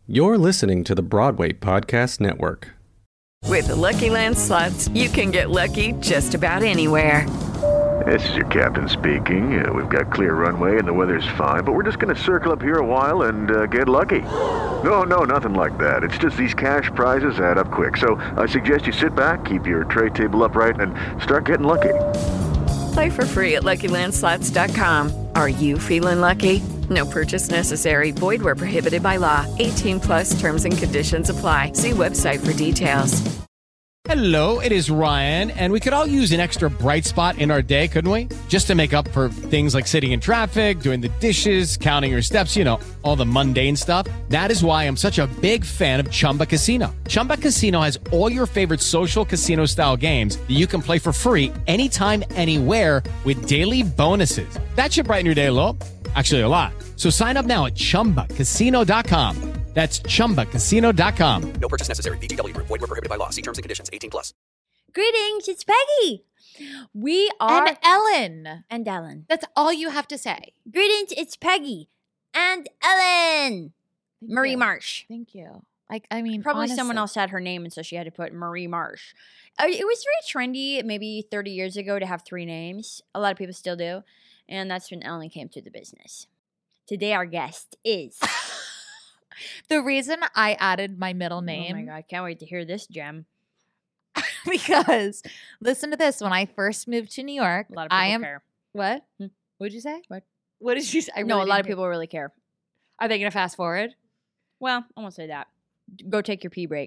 You're listening to the Broadway Podcast Network. With the Lucky Land Slots, you can get lucky just about anywhere. This is your captain speaking. We've got clear runway and the weather's fine, but we're just going to circle up here a while and get lucky. No, nothing like that. It's just these cash prizes add up quick. So I suggest you sit back, keep your tray table upright, and start getting lucky. Play for free at LuckyLandSlots.com. Are you feeling lucky? No purchase necessary. Void where prohibited by law. 18+ terms and conditions apply. See website for details. Hello, it is Ryan, and we could all use an extra bright spot in our day, couldn't we? Just to make up for things like sitting in traffic, doing the dishes, counting your steps, you know, all the mundane stuff. That is why I'm such a big fan of Chumba Casino. Chumba Casino has all your favorite social casino-style games that you can play for free anytime, anywhere with daily bonuses. That should brighten your day a little. Actually, a lot. So sign up now at ChumbaCasino.com. That's ChumbaCasino.com. No purchase necessary. VGW Group. Void where prohibited by law. See terms and conditions. 18+. Greetings, it's Peggy. We are... And Ellen. And Ellen. That's all you have to say. Greetings, it's Peggy. And Ellen. Marie Marsh. Thank you. I mean, Probably honestly. someone else had her name, and so she had to put Marie Marsh. It was very trendy maybe 30 years ago to have 3 names. A lot of people still do. And that's when Ellen came to the business. Today, our guest is... The reason I added my middle name. Oh my God, I can't wait to hear this gem. Because listen to this. When I first moved to New York, A lot of people care. What? What did you say? What? What did you say? No, a lot of people really care. Are they going to fast forward? Well, I won't say that. Go take your pee break.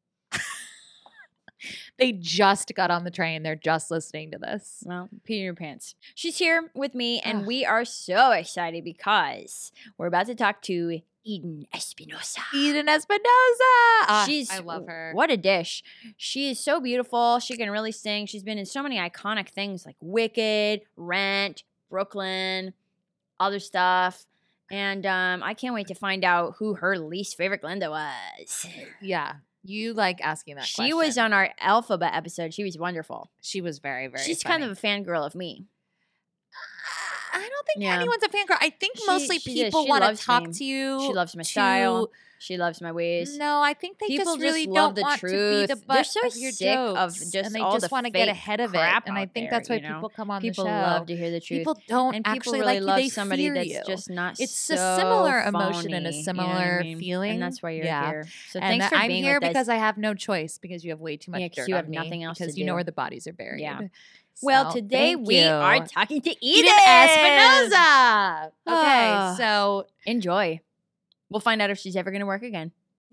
They just got on the train. They're just listening to this. Well, pee in your pants. She's here with me, and we are so excited because we're about to talk to Eden Espinosa. Eden Espinosa. I love her. What a dish. She is so beautiful. She can really sing. She's been in so many iconic things like Wicked, Rent, Brooklyn, other stuff. And I can't wait to find out who her least favorite Glenda was. Yeah. You like asking that question. She was on our Alphabet episode. She was wonderful. She was very, very She's funny. kind of a fangirl of me. I don't think Yeah. anyone's a fangirl. I think mostly she people she want to loves talk me. to you. She loves my style. She loves my ways. No, I think they People just really love don't the want truth. to be the They're butt so of your sick jokes, of just and they all just the want to get fake ahead of it. crap And I out think there, that's why you know? people come on People the show. love to hear the truth. People don't and people actually really like love you. They somebody fear that's you. just not It's so a similar emotion and a phony, you know similar what I mean? feeling. And that's why you're Yeah. here. So And thanks for I'm being here with us. because I have no choice because you have way too much Yeah, 'cause dirt you on have me nothing else because to you know do. where the bodies are buried. Yeah. So, Well, today thank we you. are talking to Eden Eden Espinosa. Okay, Ah. so Enjoy. We'll find out if she's ever going to work again.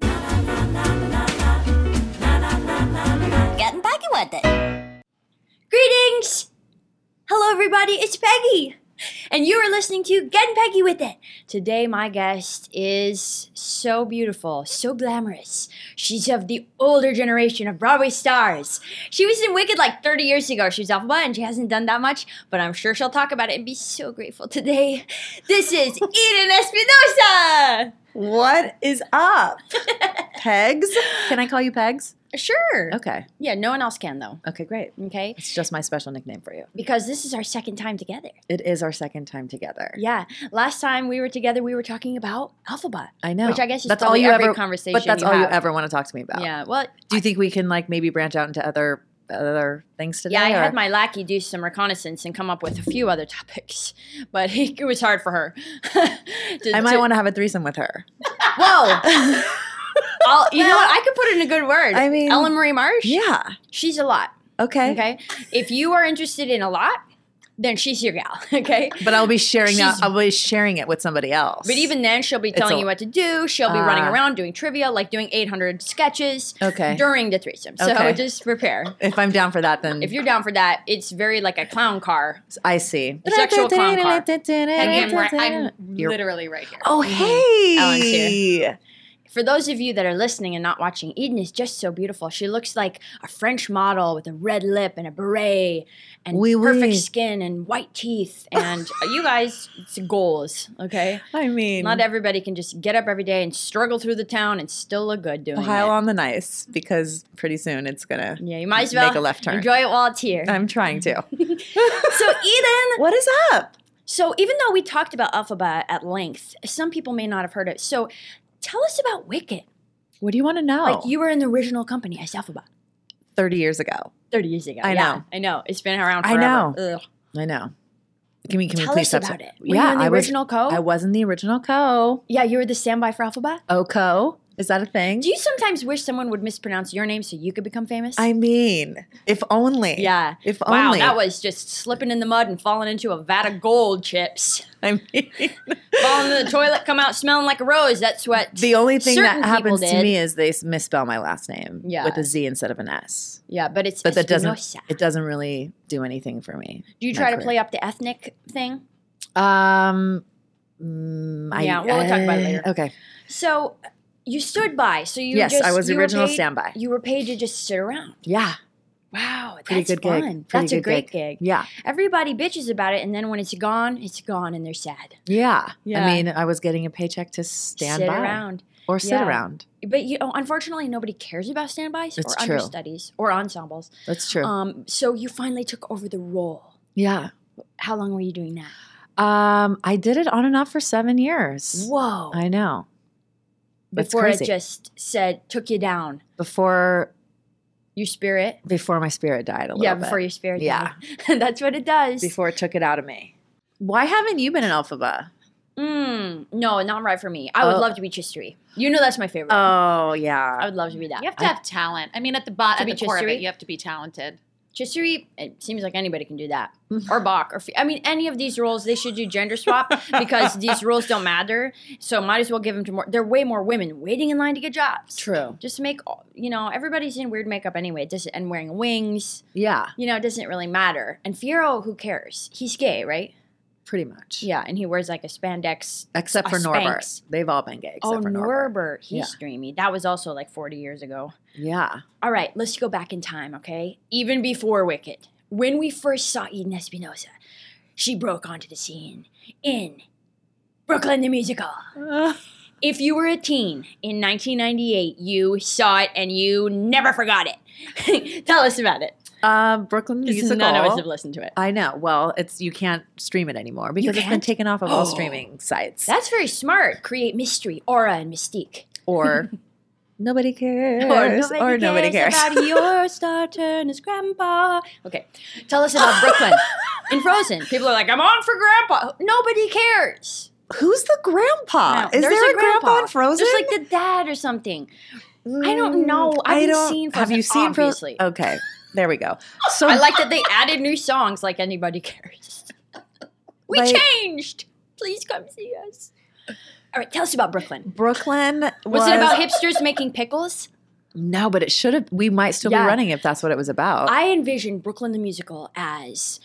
Getting backy with it. Greetings! Hello, everybody. It's Peggy. And you are listening to Getting Peggy With It. Today, my guest is so beautiful, so glamorous. She's of the older generation of Broadway stars. She was in Wicked like 30 years ago. She was Alphaba, and she hasn't done that much, but I'm sure she'll talk about it and be so grateful today. This is Eden Espinosa! What is up? Pegs? Can I call you Pegs? Sure. Okay. Yeah, no one else can, though. Okay, great. Okay? It's just my special nickname for you. Because this is our second time together. It is our second time together. Yeah. Last time we were together, we were talking about Alphaba. I know. Which I guess is that's all probably you every ever conversation But that's you all you have. ever want to talk to me about. Yeah. Well, Do you think we can like maybe branch out into other things today? yeah, I or- had my lackey do some reconnaissance and come up with a few other topics, but it was hard for her. I might want to have a threesome with her. Whoa. You know what? I could put in a good word. I mean- Ellen Marie Marsh. Yeah. She's a lot. Okay. Okay. If you are interested in a lot, then she's your gal. Okay. But I'll be sharing She's- I'll be sharing it with somebody else. But even then, she'll be telling you what to do. She'll be running around doing trivia, like doing 800 sketches during the threesome. So Okay. just prepare. If I'm down for that, then If you're down for that, it's very like a clown car. I see. A sexual clown car. I'm literally right here. Oh, hey. Ellen's here. For those of you that are listening and not watching, Eden is just so beautiful. She looks like a French model with a red lip and a beret and perfect skin and white teeth. And you guys, it's goals, okay? I mean, not everybody can just get up every day and struggle through the town and still look good doing pile it. on the nice because pretty soon it's going to you might as well make a left turn. Enjoy it while it's here. I'm trying to. So Eden. What is up? So even though we talked about Alphaba at length, some people may not have heard it. So tell us about Wicked. What do you want to know? Like, you were in the original company as Alphabet 30 years ago. 30 years ago. I know. I know. It's been around I forever. know. Ugh. I know. Can we Tell please us stop? about it. Were you in the I original Co? I was in the original Co. Yeah, you were the standby for Alphabet. Co. Is that a thing? Do you sometimes wish someone would mispronounce your name so you could become famous? I mean, if only. Yeah. If wow, only. that was just slipping in the mud and falling into a vat of gold chips. I mean, Falling in the toilet, come out smelling like a rose. That's what the only thing certain that happens people to did. me is they misspell my last name with a Z instead of an S. Yeah, but it's But that Espinosa. doesn't really do anything for me. Do you try to play up the ethnic thing? Yeah, we'll talk about it later. Okay. So you stood by. So you Yes, just, I was the you were original paid- standby. You were paid to just sit around. Yeah. Wow, Pretty that's good fun. gig. That's a Pretty good great gig. Yeah. Everybody bitches about it, and then when it's gone, and they're sad. Yeah. Yeah. I mean, I was getting a paycheck to stand Sit by. around. Or sit Yeah. around. But unfortunately, nobody cares about standbys It's or true. understudies or ensembles. That's true. So you finally took over the role. Yeah. How long were you doing that? I did it on and off for 7 years. Whoa. I know. That's Before it crazy. just took you down. Before Your spirit? my spirit died a little bit. Before your spirit Yeah. died. That's what it does. Before it took it out of me. Why haven't you been in Alphaba? No, not right for me. I would love to be Chistery. You know that's my favorite. Oh, yeah. I would love to be that. You have to have talent. I mean, at the bottom, To at be the core of Chistery? it, you have to be talented. Chistery, it seems like anybody can do that. Or Bach. I mean, any of these roles, they should do gender swap because these roles don't matter. So might as well give them to more. There are way more women waiting in line to get jobs. True. Just make, everybody's in weird makeup anyway. It doesn't, and wearing wings. Yeah. It doesn't really matter. And Fierro, who cares? He's gay, right? Pretty much. Yeah, and he wears like a spandex. Except for a Norbert. Spanx. They've all been gay except Oh, for Norbert. He's Yeah. dreamy. That was also like 40 years ago. Yeah. All right, let's go back in time, okay? Even before Wicked. When we first saw Eden Espinosa, she broke onto the scene in Brooklyn the Musical. If you were a teen in 1998, you saw it and you never forgot it. Tell us about it. Brooklyn Because Musical. none of us have listened to it. I know. Well, you can't stream it anymore because it's been can't? taken off of all streaming sites. That's very smart. Create mystery, aura, and mystique. Or nobody cares. Or nobody cares. about your Star Turner's grandpa. Okay, tell us about Brooklyn in Frozen. People are like, I'm on for grandpa. Nobody cares. Who's the grandpa? No, Is there's there a grandpa in Frozen? There's like the dad or something. I don't know. I haven't seen Frozen. Have you seen obviously. Frozen? Okay, there we go. So I like that they added new songs like Anybody Cares. We Like- changed. Please come see us. All right, tell us about Brooklyn. Brooklyn Was it about hipsters making pickles? No, but it should have. We might still be Yeah. running if that's what it was about. I envision Brooklyn the Musical as,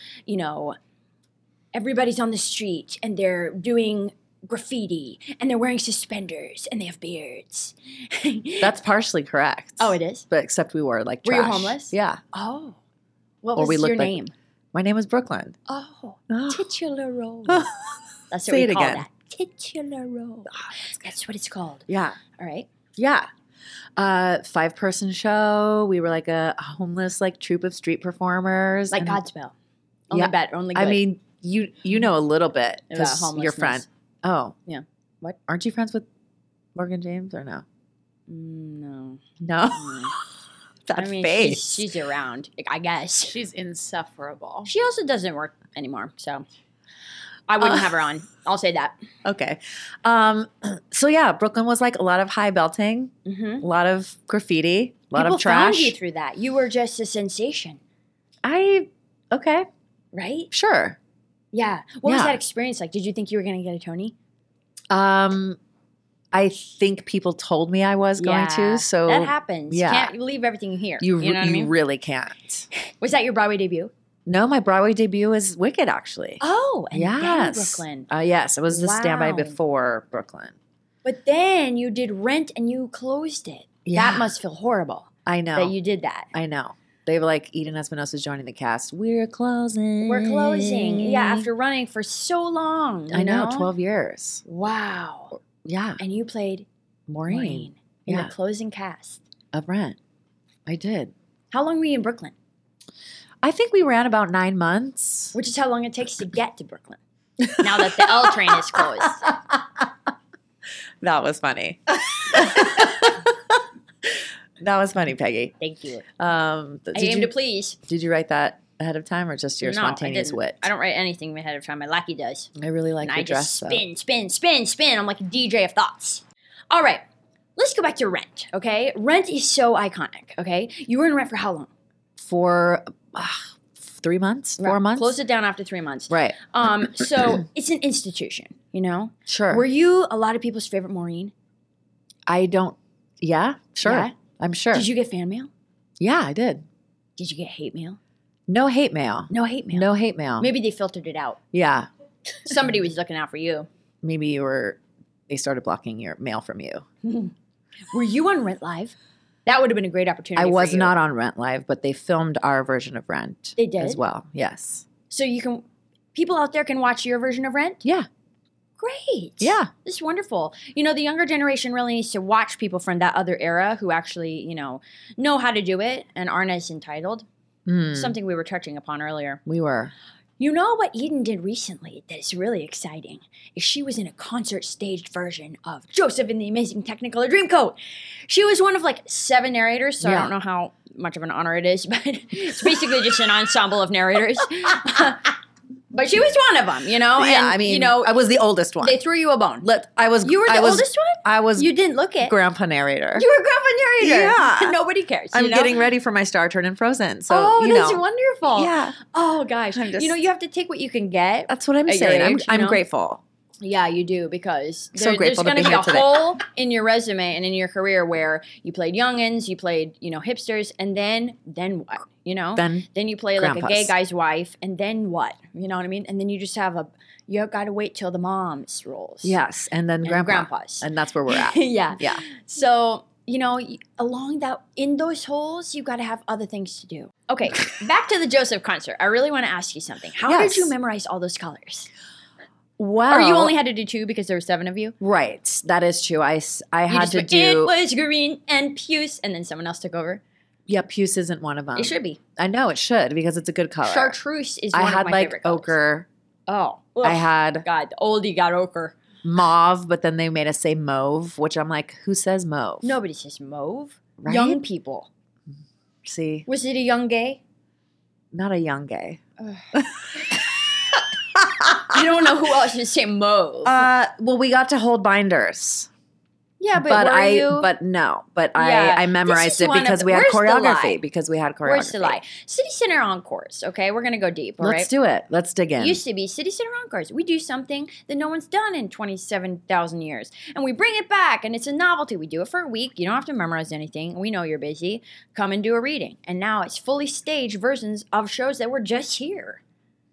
everybody's on the street and they're doing graffiti and they're wearing suspenders and they have beards. That's partially correct. Oh, it is? But except we were like Were you trash. homeless? Yeah. Oh. What Or was we your looked like- name? My name was Brooklyn. Oh, Oh. titular role. That's what Say we it call again. that. Titular role. That's what it's called. Yeah. All right. Yeah. 5-person show. We were like a homeless troupe of street performers. Like and- Godspell. Only Yeah. better. Only good. I mean, you know a little bit About because your friend. homelessness. Oh. Yeah. What? Aren't you friends with Morgan James or no? No. No. That I mean, face. she's around, I guess. She's insufferable. She also doesn't work anymore, so I wouldn't have her on. I'll say that. Okay. So yeah, Brooklyn was like a lot of high belting, a lot of graffiti, a lot People of trash. found you through that. You were just a sensation, Okay, right? sure. Yeah. What was Yeah. that experience like? Did you think you were going to get a Tony? I think people told me I was going to. So that happens. yeah. You can't believe everything you hear. You know what I mean? really can't. Was that your Broadway debut? No, my Broadway debut is Wicked, actually. Oh, and then yes. Brooklyn. Yes, it was the standby Wow. before Brooklyn. But then you did Rent and you closed it. Yeah. That must feel horrible I know. that you did that. I know. They were like, Eden Espinosa's joining the cast. We're closing. We're closing. Yeah, after running for so long. you I know, 12 years. Wow. Yeah. And you played Maureen. in Yeah. the closing cast. Of Rent. I did. How long were you in Brooklyn? I think we ran about 9 months. Which is how long it takes to get to Brooklyn. Now that the L train is closed. That was funny. That was funny, Peggy. Thank you. I I aim to please. Did you write that ahead of time or just your No, spontaneous I didn't. wit? I don't write anything ahead of time. My lackey does. I really like And the I dress, just spin. I'm like a DJ of thoughts. All right. Let's go back to Rent, okay? Rent is so iconic, okay? You were in Rent for how long? For 3 months, 4 months. Close it down after 3 months. Right. So it's an institution, you know? Sure. Were you a lot of people's favorite Maureen? I don't. Yeah. Sure. Yeah? I'm sure. Did you get fan mail? Yeah, I did. Did you get hate mail? No hate mail. No hate mail. No hate mail. Maybe they filtered it out. Yeah. Somebody was looking out for you. Maybe they started blocking your mail from you. Were you on Rent Live? That would have been a great opportunity. I for was you. not on Rent Live, but they filmed our version of Rent. They did? as well. Yes. So people out there can watch your version of Rent? Yeah. Great. Yeah. This is wonderful. You know, the younger generation really needs to watch people from that other era who actually, know how to do it and aren't as entitled. Something we were touching upon earlier. We were. You know what Eden did recently that is really exciting? Is she was in a concert staged version of Joseph and the Amazing Technicolor Dreamcoat. She was one of like 7 narrators, so I don't know how much of an honor it is, but it's basically just an ensemble of narrators. But she was one of them, Yeah, and, I mean, I was the oldest one. they threw you a bone. You were the oldest one? I was You didn't look it. grandpa narrator. You were grandpa narrator. Yeah. Nobody cares. I'm you know? getting ready for my Star Turn in Frozen. So, that's wonderful. Yeah. Oh, gosh. I'm just- you have to take what you can get. That's what I'm at your saying. age, I'm you know? grateful. Yeah, you do, because So grateful there's to going be to here be today. a hole in your resume and in your career where you played youngins, you played, hipsters, and then what? Then you play like a grandpas. gay guy's wife, and then what? You know what I mean? And then you just have you got to wait till the moms rolls. Yes. And then And grandpa. grandpas. And that's where we're at. Yeah. Yeah. So, in those holes, you've got to have other things to do. Okay, back to the Joseph concert. I really want to ask you something. How Yes. did you memorize all those colors? Well. Or you only had to do 2 because there were 7 of you? Right. That is true. I You had just to went, do. it was green and puce, and then someone else took over. Yeah, puce isn't one of them. It should be. I know it should because it's a good color. Chartreuse is I one had of my like favorite colors. ochre. Oh. I Ugh. had God, the oldie got ochre. mauve, but then they made us say mauve, which I'm like, who says mauve? Nobody says mauve. Right? Young people. See, Was it a young gay? not a young gay. You don't know who else would say mauve. Well, we got to hold binders. yeah, but were you? I This memorized is it one of because the- we had where's the lie? choreography. Because we had choreography. Where's the lie? City Center Encores, okay? We're going to go deep, all right? Let's do it. Let's dig in. It used to be City Center Encores. We do something that no one's done in 27,000 years. And we bring it back, and it's a novelty. We do it for a week. You don't have to memorize anything. We know you're busy. Come and do a reading. And now it's fully staged versions of shows that were just here.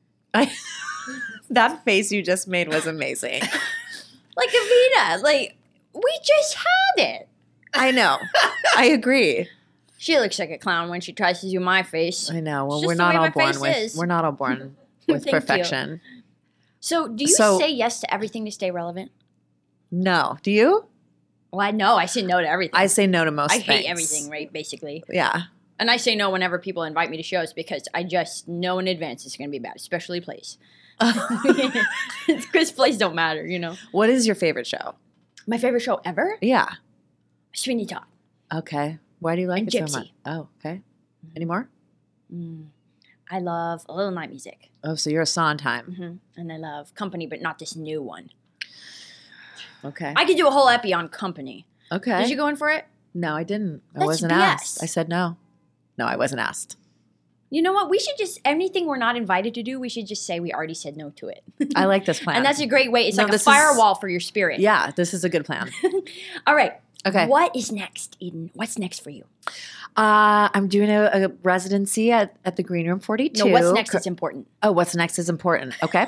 That face you just made was amazing. Like Evita. Like, we just had it. I know. I agree. She looks like a clown when she tries to do my face. I know. Well, It's we're just the not way all my born face with. is. We're not all born with Thank you. perfection. So, do you So- say yes to everything to stay relevant? No. Do you? Well, I know. I say no to everything. I say no to most I things. hate everything, right? Basically. Yeah. And I say no whenever people invite me to shows because I just know in advance it's going to be bad, especially plays. Because plays don't matter, What is your favorite show? My favorite show ever? Yeah. Sweeney Todd. Okay. Why do you like And it Gypsy. so much? Oh, okay. Any more? I love a little night music. Oh, so you're a Sondheim. And I love Company, but not this new one. Okay. I could do a whole epi on Company. Okay. Did you go in for it? No, I didn't. I That's wasn't BS. asked. I said no. No, I wasn't asked. You know what? We should just, anything we're not invited to do, we should just say we already said no to it. I like this plan. And that's a great way. It's No, like a this is- firewall for your spirit. Yeah, this is a good plan. All right. Okay. What is next, Eden? What's next for you? I'm doing a residency at the Green Room 42. No, what's next is important. Oh, what's next is important. Okay.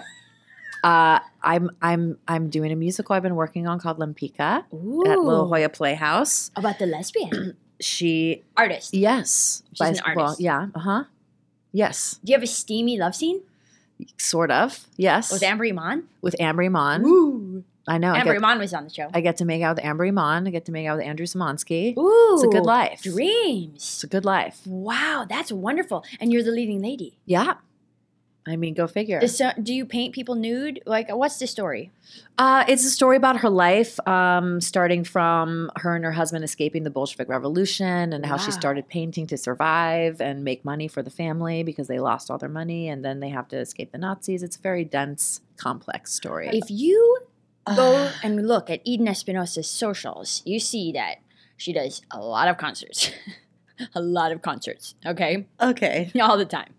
I'm doing a musical I've been working on called Lempicka at La Jolla Playhouse. About the lesbian She artist. yes, She's an Well, artist. yeah, yes, Do you have a steamy love scene sort of. Yes, with Amber Iman? with Amber Iman. Ooh. I know. Amber Iman was on the show. I get to make out with Amber Iman. I get to make out with Andrew Simonsky. Ooh. It's a good life. Dreams. It's a good life. Wow, that's wonderful. And you're the leading lady. Yeah. I mean, go figure. Do you paint people nude? Like, what's the story? It's a story about her life, starting from her and her husband escaping the Bolshevik Revolution and how she started painting to survive and make money for the family because they lost all their money and then they have to escape the Nazis. It's a very dense, complex story. If you go and look at Eden Espinosa's socials, you see that she does a lot of concerts. A lot of concerts, okay? Okay. All the time.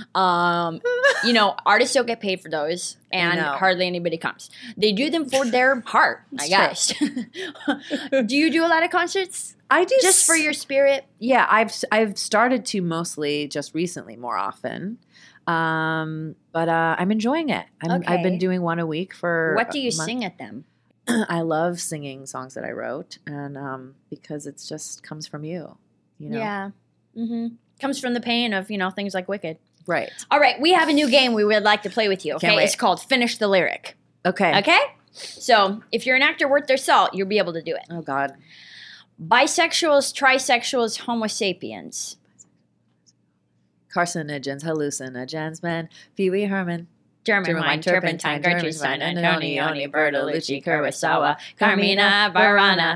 Artists don't get paid for those, and hardly anybody comes. They do them for their heart, I guess. Do you do a lot of concerts? I do. Just for your spirit? Yeah, I've started to mostly just recently more often. But I'm enjoying it. I've been doing one a week for What do you a month. sing at them? I love singing songs that I wrote, and because it just comes from you. Yeah. Mm-hmm. Comes from the pain of, things like Wicked. Right. All right, we have a new game we would like to play with you, okay? Can't wait. It's called Finish the Lyric. Okay. Okay? So, if you're an actor worth their salt, you'll be able to do it. Oh, God. Bisexuals, trisexuals, homo sapiens. Carcinogens, hallucinogens, men, Pee Wee Herman. German wine, turpentine, Gertrude Stein, Antonioni, Bertolucci, Kurosawa, Carmina, Burana.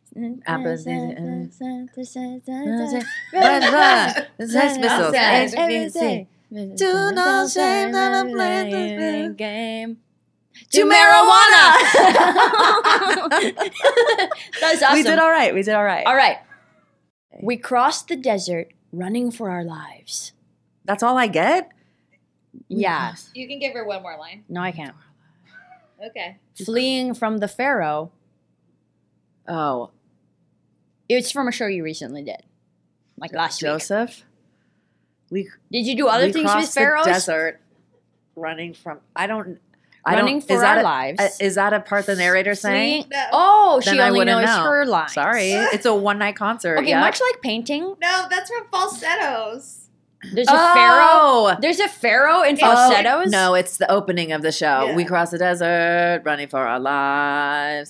Do not shame that I'm playing game. To marijuana. That's awesome. We did all right. All right. We crossed the desert running for our lives. That's all I get? Yeah. You can give her one more line. No, I can't. Okay. Fleeing from the Pharaoh. Oh. It's from a show you recently did. Like last week. Joseph? Did you do other things with pharaohs? The desert running from Running for our lives. Is that a part the narrator's saying? No. Oh, Then she I only wouldn't knows know. her lines. Sorry. It's a one-night concert. Okay, yeah. much like painting, No, that's from falsettos. there's a pharaoh. Oh! There's a pharaoh in falsettos. No, it's the opening of the show. Yeah. We cross the desert, running for our lives.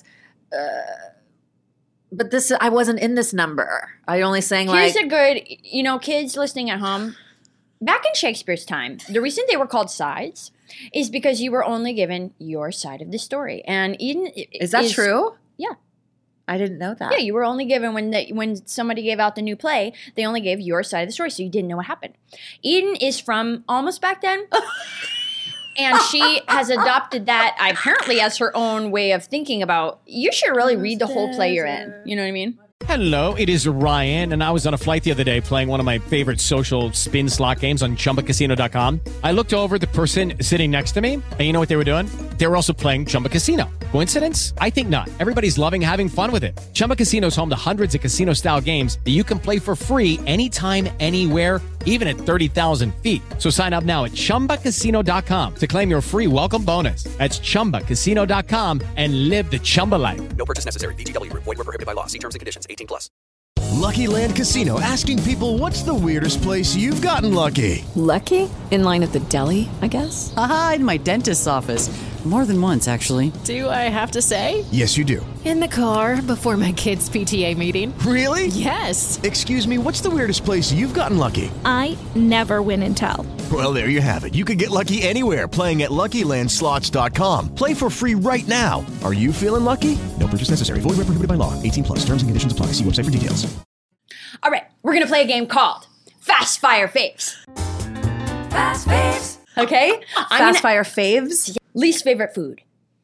But I wasn't in this number. I only sang Here's like. a good, kids listening at home. Back in Shakespeare's time, the reason they were called sides is because you were only given your side of the story. And Eden Is that true? Yeah. I didn't know that. Yeah, you were only given when somebody gave out the new play, they only gave your side of the story, so you didn't know what happened. Eden is from almost back then. And she has adopted that apparently as her own way of thinking about, you should really read the whole play you're in. You know what I mean? Hello, it is Ryan, and I was on a flight the other day playing one of my favorite social spin slot games on ChumbaCasino.com. I looked over at the person sitting next to me, and you know what they were doing? They were also playing Chumba Casino. Coincidence? I think not. Everybody's loving having fun with it. Chumba Casino is home to hundreds of casino-style games that you can play for free anytime, anywhere, even at 30,000 feet. So sign up now at ChumbaCasino.com to claim your free welcome bonus. That's ChumbaCasino.com and live the Chumba life. No purchase necessary. VGW. Void were prohibited by law. See terms and conditions. 18+. Lucky Land Casino, asking people, what's the weirdest place you've gotten lucky? Lucky? In line at the deli, I guess? Aha, in my dentist's office. More than once, actually. Do I have to say? Yes, you do. In the car before my kids' PTA meeting. Really? Yes. Excuse me, what's the weirdest place you've gotten lucky? I never win and tell. Well, there you have it. You can get lucky anywhere, playing at LuckyLandSlots.com. Play for free right now. Are you feeling lucky? No purchase necessary. Void where prohibited by law. 18+. Terms and conditions apply. See website for details. All right, we're going to play a game called Fast Fire Faves. Fast faves. Okay? Fast fire faves. Least favorite food?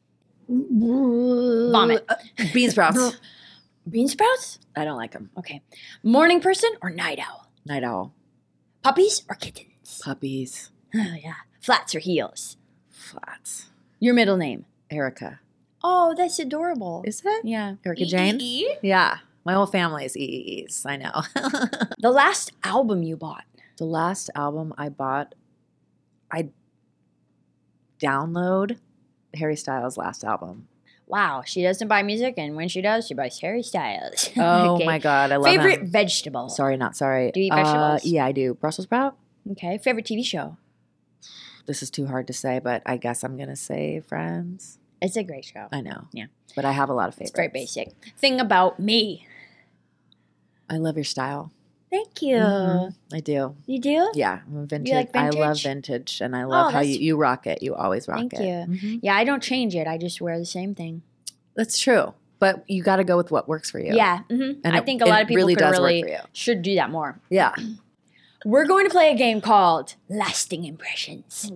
Vomit. Bean sprouts. Bean sprouts? I don't like them. Okay. Morning person or night owl? Night owl. Puppies or kittens? Puppies. Oh, yeah. Flats or heels? Flats. Your middle name? Erica. Oh, that's adorable. Is it? Yeah. Erica Jane? E? Yeah. My whole family is EEEs. I know. The last album you bought? The last album I bought, I download Harry Styles' last album. Wow, she doesn't buy music, and when she does, she buys Harry Styles. Oh Okay. my God, I love Favorite him. vegetable? Sorry, not sorry. Do you eat vegetables? Yeah, I do. Brussels sprout? Okay. Favorite TV show? This is too hard to say, but I guess I'm going to say Friends. It's a great show. I know. Yeah. But I have a lot of favorites. It's very basic. Thing about me. I love your style. Thank you. I do. You do? Yeah, I'm a vintage. You like I love vintage? vintage, and I love how that's- you rock it. You always rock Thank it. you. Yeah, I don't change it. I just wear the same thing. That's true. But you got to go with what works for you. Yeah. And I it- think a lot it of people really could does work really for you. should do that more. Yeah. We're going to play a game called Lasting Impressions.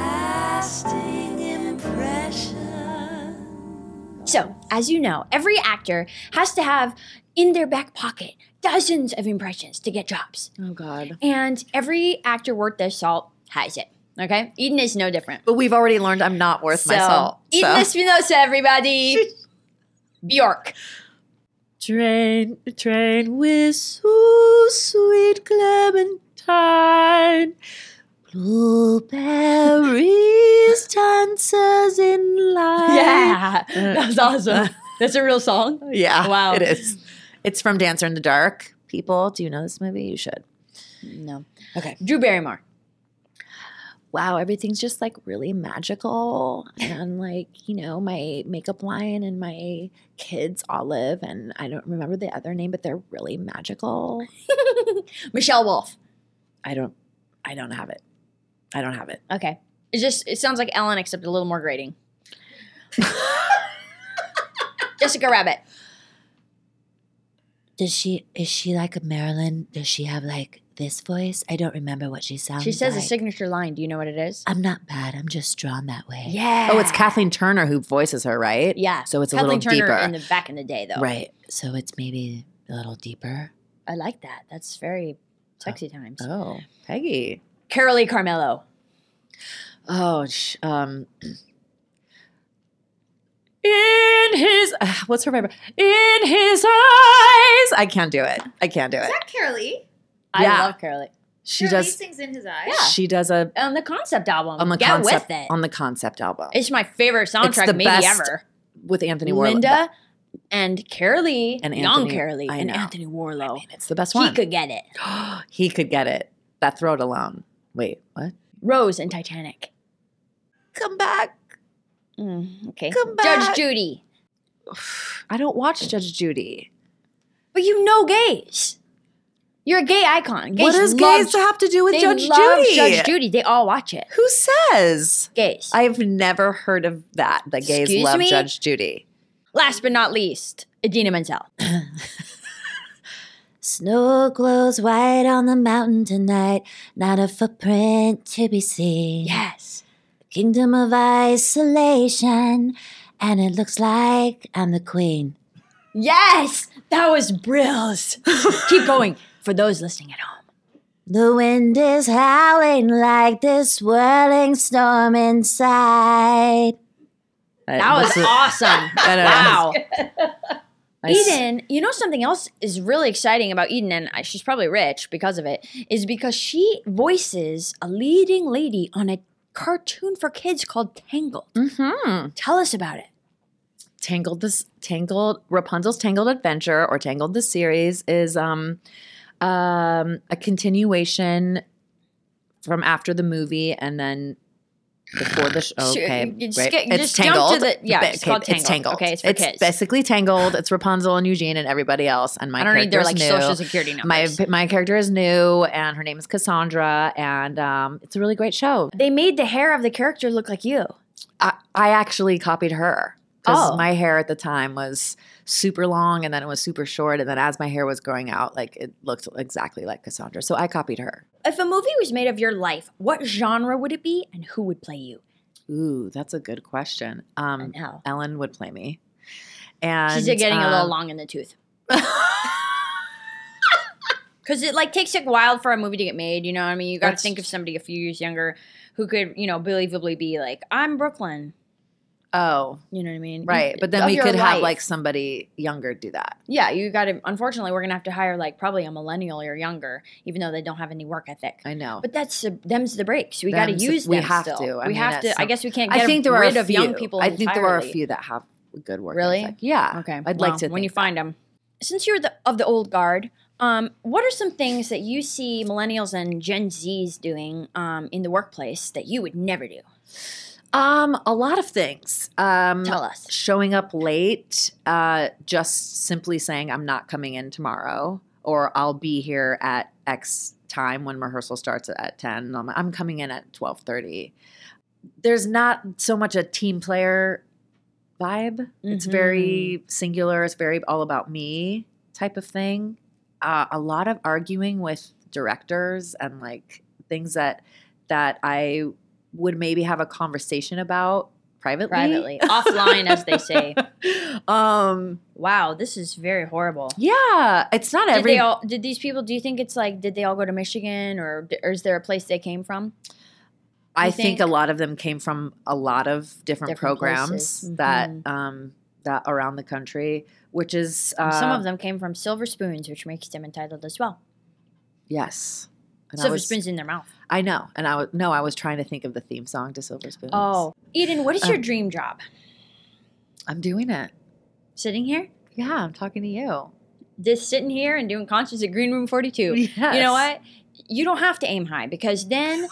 So, as you know, every actor has to have in their back pocket dozens of impressions to get jobs. Oh, God. And every actor worth their salt has it. Okay? Eden is no different. But we've already learned I'm not worth my salt. Eden Espinosa, everybody. Bjork. Train with so sweet Clementine. Blueberries dancers in line. Yeah. That's awesome. That's a real song? Yeah. Wow. It is. It's from Dancer in the Dark. People, do you know this movie? You should. No. Okay. Drew Barrymore. Wow, everything's just like really magical. And like, you know, my makeup line and my kids, Olive, and I don't remember the other name, but they're really magical. Michelle Wolf. I don't have it. I don't have it. Okay. It sounds like Ellen except a little more grating. Jessica Rabbit. Is she like a Marilyn? Does she have like this voice? I don't remember what she sounds like. She says a signature line. Do you know what it is? I'm not bad. I'm just drawn that way. Yeah. Oh, it's Kathleen Turner who voices her, right? Yeah. So it's a Kathleen little Turner deeper. back in the day, though. Right. So it's maybe a little deeper. I like that. That's very sexy times. Oh, Peggy. Carolee Carmello. Oh, in his, what's her favorite? In his eyes. I can't do it. Is that Carolee? I Yeah. love Carolee. She Carolee does. sings In His Eyes? Yeah. She does a On the concept album. on the Get concept with it. on the concept album. It's my favorite soundtrack the maybe best ever. with Anthony Warlow. Linda and Carolee, And young Anthony- Carolee, I and know. Anthony Warlow. It's the best He one. could get it. He could get it. That throat alone. Wait, what? Rose and Titanic. Come back. Okay. Come Judge back. Judy. I don't watch Judge Judy. But you know gays. You're a gay icon. Gays What does love- gays have to do with they Judge love Judy? Judge Judy. They all watch it. Who says? Gays. I've never heard of that. The gays Excuse love me? Judge Judy. Last but not least, Idina Menzel. Snow glows white on the mountain tonight, not a footprint to be seen. Yes. Kingdom of isolation, and it looks like I'm the queen. Yes! That was brills. Keep going for those listening at home. The wind is howling like this swirling storm inside. That was awesome. Wow. Eden, you know something else is really exciting about Eden, and she's probably rich because of it, is because she voices a leading lady on a cartoon for kids called Tangled. Mm-hmm. Tell us about it. Rapunzel's Tangled Adventure, or Tangled the series, is a continuation from after the movie and then before the show. Sure, Okay, you just right. get- It's just jump Tangled. to the- yeah, it's called It's Tangled. Tangled. Okay, it's for kids. basically Tangled. It's Rapunzel and Eugene and everybody else. And my I don't need their character is like new. social security numbers. My character is new, and her name is Cassandra, and it's a really great show. They made the hair of the character look like you. I actually copied her because Oh. my hair at the time was super long, and then it was super short, and then as my hair was growing out, like it looked exactly like Cassandra. So I copied her. If a movie was made of your life, what genre would it be, and who would play you? Ooh, that's a good question. know. Ellen would play me, and She's getting a little long in the tooth. Because it like takes a while for a movie to get made. You know what I mean? You got to That's- think of somebody a few years younger who could, you know, believably be like, I'm Brooklyn. Oh, You know what I mean? right. But then Of we your could have life. like somebody younger do that. Yeah, you got to, unfortunately, we're going to have to hire like probably a millennial or younger, even though they don't have any work ethic. I know. But them's the breaks. We got to use We them have still. to. I We mean, have to. that's I some- guess we can't I get think there rid are a of young few. people I think there are a entirely. few that have good work. Really? ethic. Yeah. Okay. I'd well, like to. when you think find them. Since you're of the old guard, what are some things that you see millennials and Gen Zs doing in the workplace that you would never do? A lot of things. Tell us. Showing up late, just simply saying I'm not coming in tomorrow, or I'll be here at X time when rehearsal starts at 10. And I'm coming in at 12:30. There's not so much a team player vibe. It's very singular. It's very all about me type of thing. A lot of arguing with directors and like things that I would maybe have a conversation about privately. Offline, as they say. Wow, this is very horrible. Yeah, it's not Did these people, do you think it's like, did they all go to Michigan or is there a place they came from? I think a lot of them came from a lot of different programs that around the country, which is some of them came from Silver Spoons, which makes them entitled as well. Yes, and Silver Spoons in their mouth. I know, and I was trying to think of the theme song to Silver Spoons. Oh, Eden, what is your dream job? I'm doing it. Sitting here? Yeah, I'm talking to you. Just sitting here and doing Conscious at Green Room 42. Yes. You know what? You don't have to aim high because then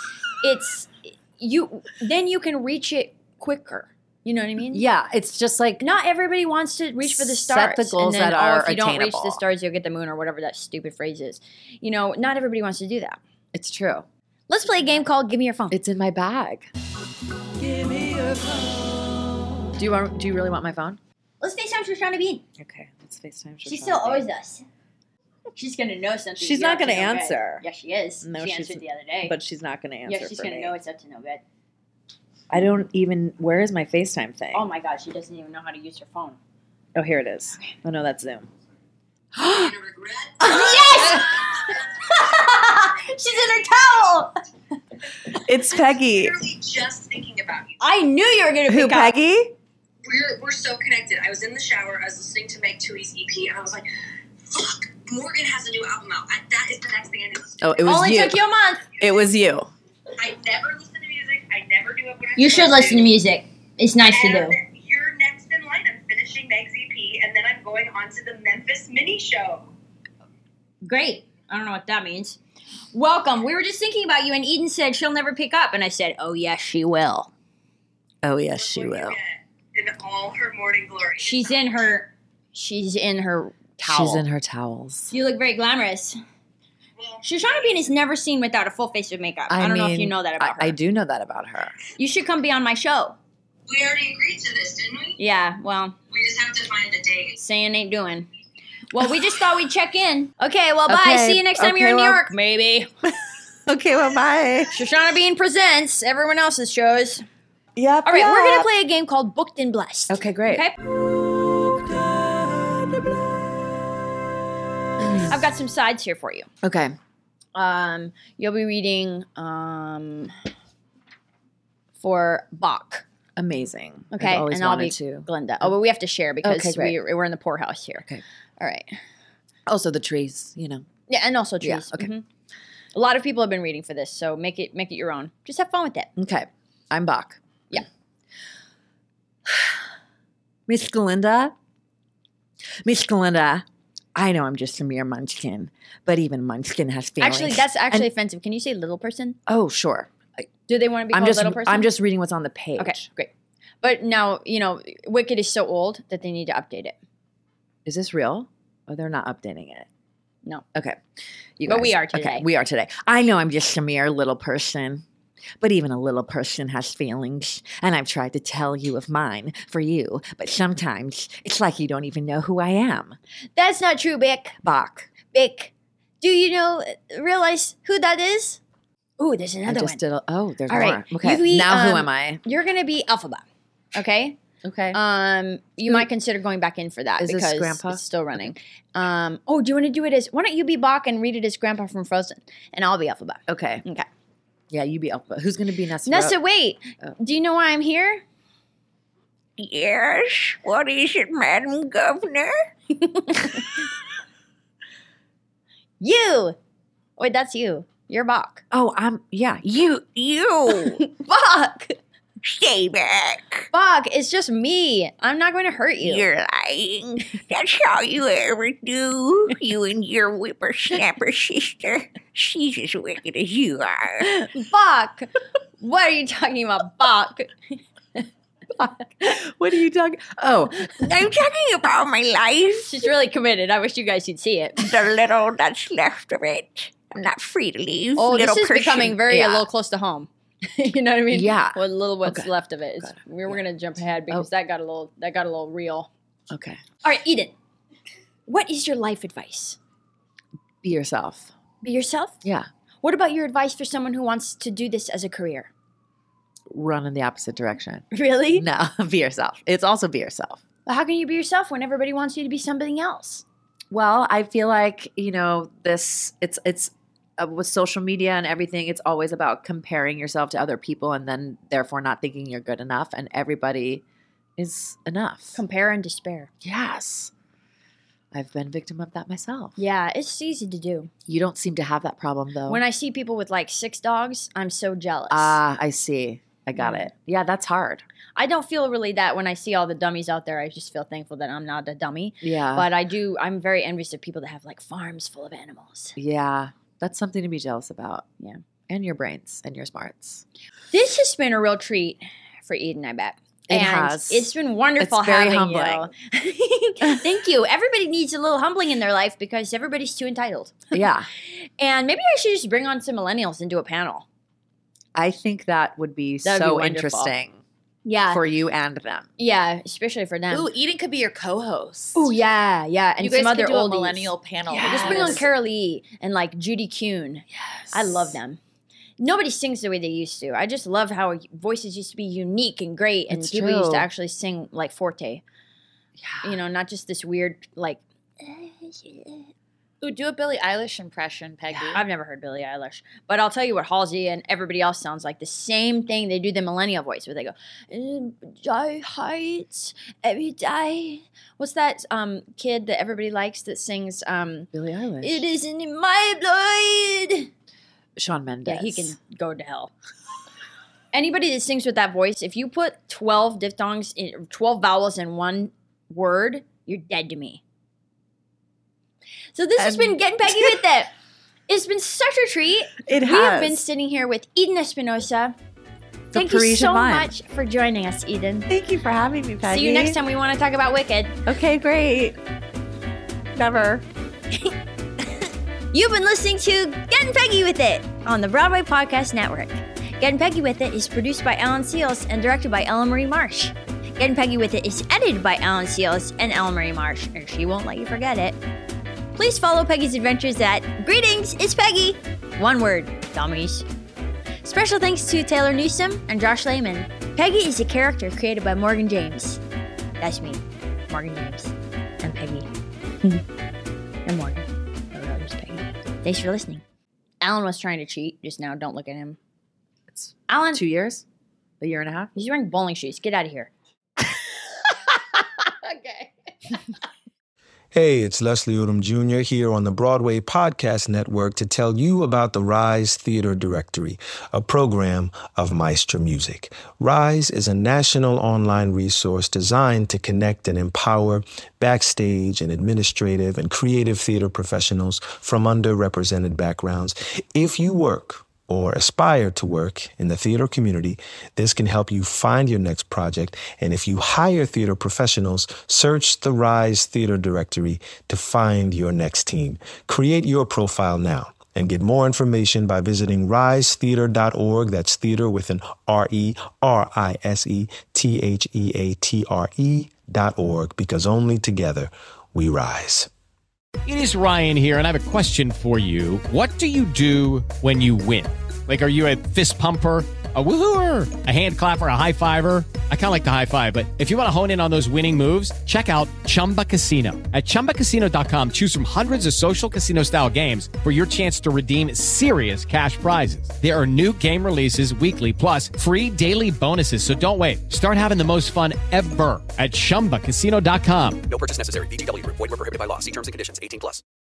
then you can reach it quicker. You know what I mean? Yeah, it's just like not everybody wants to reach for the stars. Set the goals and then, that are if you don't reach attainable. the stars, you'll get the moon or whatever that stupid phrase is. You know, not everybody wants to do that. It's true. Let's play a game called Give Me Your Phone. It's in my bag. Give me your phone. Do you really want my phone? Let's FaceTime Shoshana Bean. Okay, let's FaceTime Shoshana. She still owes us. She's gonna know something. She's not gonna answer. Yeah, she is. No, she answered the other day. But she's not gonna answer. Yeah, she's for gonna me. know it's up to no good. I don't even. Where is my FaceTime thing? Oh my God, she doesn't even know how to use her phone. Oh, here it is. Oh no, that's Zoom. Yes! She's in her towel. It's Peggy. I'm literally just thinking about you. I knew you were gonna Who, pick up. Peggy? We're so connected. I was in the shower. I was listening to Meg Tui's EP, and I was like, "Fuck, Morgan has a new album out. That is the next thing I need to listen to." Oh, it was Only you. took you a month. It was you. I never listen to music. I never do it when I'm You should listen to music. It's nice to do. And you're next in line. I'm finishing Meg's EP, and then I'm going on to the Memphis mini show. Great. I don't know what that means. Welcome. We were just thinking about you, and Eden said she'll never pick up, and I said, "Oh yes, she will." Oh yes, she will. In all her morning glory. She's in her towel. She's in her towels. You look very glamorous. Shoshana Bean is never seen without a full face of makeup. I don't know if you know that about her. I do know that about her. You should come be on my show. We already agreed to this, didn't we? Yeah, well. We just have to find a date. Saying ain't doing. Well, we just thought we'd check in. Okay, well, bye. Okay, See you next time you're in New well- York. Maybe. Okay, well, bye. Shoshana Bean presents everyone else's shows. Yep. All right, we're going to play a game called Booked and Blessed. Okay, great. Okay? I've got some sides here for you. Okay. You'll be reading for Bach. Amazing. Okay, I've always and I'll be wanted to. Glenda. Oh, but we have to share because Okay, great. we're in the poorhouse here. Okay. All right. Also, the trees. You know. Yeah, and also trees. Yeah, okay. Mhm. A lot of people have been reading for this, so make it your own. Just have fun with it. Okay. I'm Bach. Yeah. Miss Galinda, I know I'm just a mere munchkin, but even munchkin has feelings. Actually, that's actually offensive. Can you say little person? Oh, sure. Do they want to be called little person? I'm just reading what's on the page. Okay, great. But now, Wicked is so old that they need to update it. Is this real? Oh, they're not updating it. No. Okay. But we are today. Okay, we are today. I know I'm just a mere little person, but even a little person has feelings, and I've tried to tell you of mine for you, but sometimes it's like you don't even know who I am. That's not true, Bick. Bach. Bick. Do you realize who that is? Ooh, there's another one. There's All more. right. Okay, You be, now who am I? You're going to be Elphaba, okay? Okay. You might consider going back in for that Is this because Grandpa? it's still running. Do you want to do it as? Why don't you be Bach and read it as Grandpa from Frozen, and I'll be Elphaba. Okay. Okay. Yeah, you be Alpha. Who's going to be Nessa? Nessa, wait. Do you know why I'm here? Yes. What is it, Madam Governor? You. Wait, that's you. You're Bach. Oh, You. Bach. Stay back. Bach, it's just me. I'm not going to hurt you. You're lying. That's all you ever do. You and your whippersnapper sister. She's as wicked as you are. Bach. What are you talking about, Bach? What are you talking? Oh, I'm talking about my life. She's really committed. I wish you guys could see it. The little that's left of it. I'm not free to leave. Oh, this little is becoming very a Yeah. little close to home. You know what I mean? Yeah. What little what's Okay. left of it. We're gonna jump ahead because that got a little real. okay. All right, Eden. What is your life advice? Be yourself. Be yourself. Yeah. What about your advice for someone who wants to do this as a career? Run in the opposite direction. Really? No, be yourself. It's also be yourself. But how can you be yourself when everybody wants you to be something else? Well, I feel like, it's with social media and everything, it's always about comparing yourself to other people and then therefore not thinking you're good enough, and everybody is enough. Compare and despair. Yes. I've been a victim of that myself. Yeah, it's easy to do. You don't seem to have that problem though. When I see people with like 6 dogs, I'm so jealous. Ah, I see. I got it. Yeah, that's hard. I don't feel really that when I see all the dummies out there. I just feel thankful that I'm not a dummy. Yeah. But I'm very envious of people that have like farms full of animals. Yeah. That's something to be jealous about. Yeah. And your brains and your smarts. This has been a real treat for Eden, I bet. It And has. It's been wonderful It's very having humbling. you. Thank you. Everybody needs a little humbling in their life because everybody's too entitled. Yeah. And maybe I should just bring on some millennials and do a panel. I think that would be That'd be so wonderful. interesting Yeah. for you and them. Yeah, especially for them. Ooh, Eden could be your co-host. Oh yeah, yeah. And you guys some other could do a oldies. millennial panel. Yeah, just bring on Carol Lee and like Judy Kuhn. Yes. I love them. Nobody sings the way they used to. I just love how voices used to be unique and great, and It's people used to true. actually sing like forte. Yeah. You know, not just this weird like. Ooh, do a Billie Eilish impression, Peggy. I've never heard Billie Eilish, but I'll tell you what Halsey and everybody else sounds like. The same thing. They do the millennial voice where they go, "Joy Heights every day." What's that kid that everybody likes that sings? Billie Eilish. It isn't in my blood. Shawn Mendes. Yeah, he can go to hell. Anybody that sings with that voice, if you put 12 diphthongs, 12 vowels in one word, you're dead to me. So this has been Getting Peggy with It. It's been such a treat. It We have has. been sitting here with Eden Espinosa. The Thank you Parisian so Mind. much for joining us, Eden. Thank you for having me, Peggy. See you next time we want to talk about Wicked. Okay, great. Never. You've been listening to Getting Peggy with It on the Broadway Podcast Network. Getting Peggy with It is produced by Alan Seals and directed by Ellen Marie Marsh. Getting Peggy with It is edited by Alan Seals and Ellen Marie Marsh, and she won't let you forget it. Please follow Peggy's adventures at Greetings, it's Peggy. One word, dummies. Special thanks to Taylor Newsom and Josh Lehman. Peggy is a character created by Morgan James. That's me, Morgan James. And Peggy. And Morgan. Thanks for listening. Alan was trying to cheat just now. Don't look at him. It's Alan. 2 years? A year and a half? He's wearing bowling shoes. Get out of here. Okay. Hey, it's Leslie Odom Jr. here on the Broadway Podcast Network to tell you about the Rise Theater Directory, a program of Maestro Music. Rise is a national online resource designed to connect and empower backstage and administrative and creative theater professionals from underrepresented backgrounds. If you work or aspire to work in the theater community, this can help you find your next project. And if you hire theater professionals, search the Rise Theater Directory to find your next team. Create your profile now and get more information by visiting risetheater.org. That's theater with an RERISETHEATRE.org, because only together we rise. It is Ryan here, and I have a question for you. What do you do when you win? Like, are you a fist pumper, a woo-hooer, a hand clapper, a high fiver? I kind of like the high five, but if you want to hone in on those winning moves, check out Chumba Casino. At ChumbaCasino.com, choose from hundreds of social casino-style games for your chance to redeem serious cash prizes. There are new game releases weekly, plus free daily bonuses. So don't wait. Start having the most fun ever at ChumbaCasino.com. No purchase necessary. VGW Group. Void where prohibited by law. See terms and conditions. 18+.